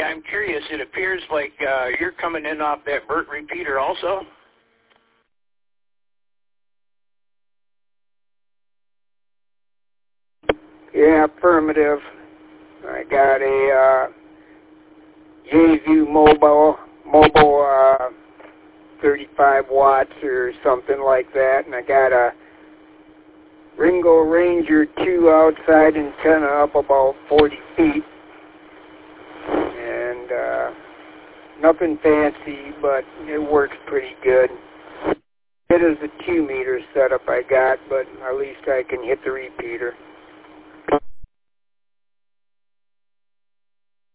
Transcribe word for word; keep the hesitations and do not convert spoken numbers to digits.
Yeah, I'm curious. It appears like uh, you're coming in off that Burt repeater also. Yeah, affirmative. I got a uh, J-View mobile, mobile uh, thirty-five watts or something like that, and I got a Ringo Ranger two outside antenna up about forty feet, and uh, nothing fancy, but it works pretty good. It is a two meter setup I got, but at least I can hit the repeater.